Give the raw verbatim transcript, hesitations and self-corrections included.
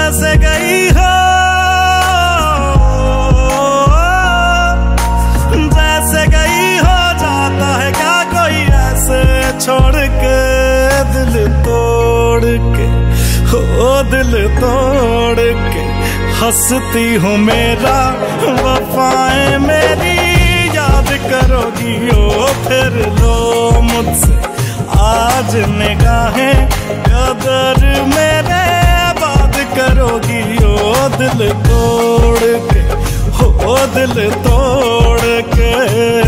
जैसे गई हो, जैसे गई हो, जाता है क्या कोई ऐसे छोड़ के, दिल तोड़ के, हो दिल तोड़ के। हंसती हूँ मेरा वफाएं मेरी याद करोगी ओ, फिर लो मुझसे आज निगाहें, कदर मेरे बात करोगी ओ, दिल तोड़ के, हो दिल तोड़ के।